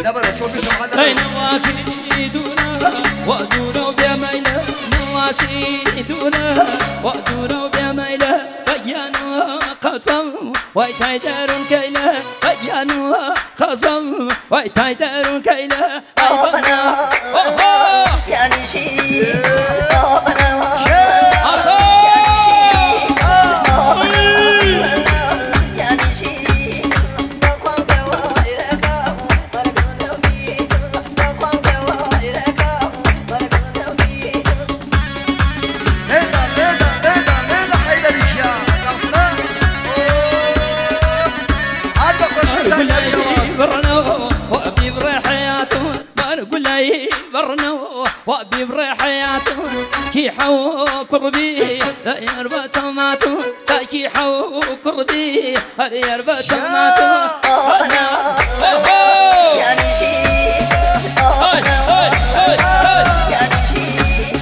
لا بلا شو بيجي أي نواجي دونا ودونا وبيميلة نواجي دونا ودونا وبيميلة بيانوا قسم ويتايدرون كيلة بيانوا قسم ويتايدرون كيلة يعني شيء وأبي بريحياته كي حو قربي لا يربى تماتو لا كي حو قربي لا يربى تماتو يعني شيء يعني شيء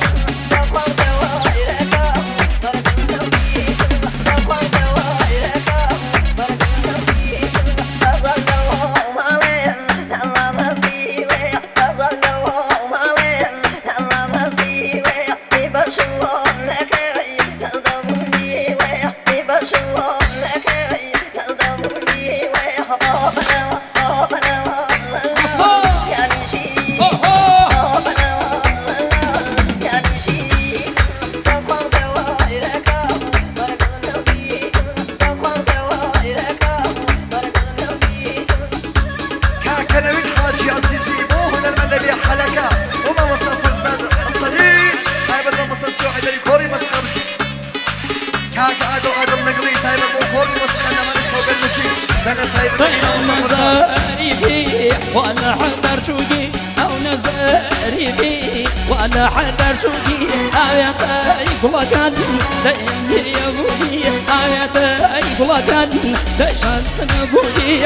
وأنا حذر شوقي أو نزاري بي وأنا حذر شوقي آياتي كل كان دايم يا بودي آياتي كل كان دايشان سنبودي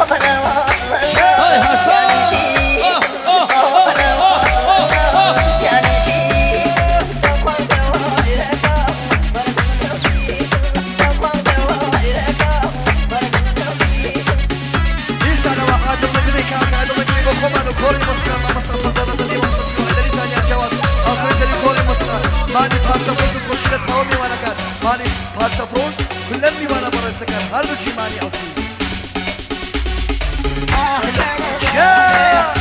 ماني بارشا فروش مشكلة هومي وانا كان ماني بارشا فروش كلني وانا برا السكن هل بشي ماني عزيز يا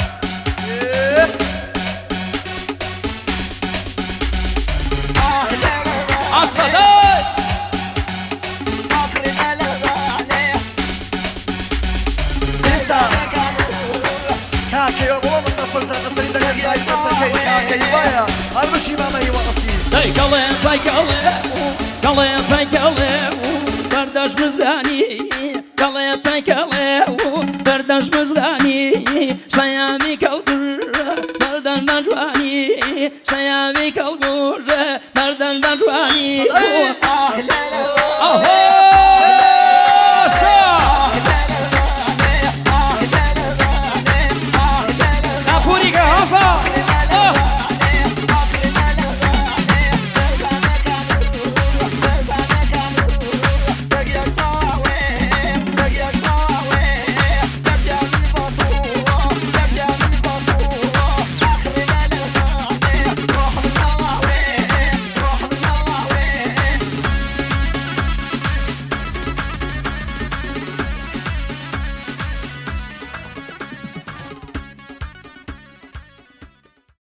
الصلاة كاكي يا بابا مسافر زانا سيدك الزايد مسكي كاكي يبايا هل بشي ماما هي وعزيز برداش مزغاني برداش مزغاني سيامي كالبر بردان نجواني سيامي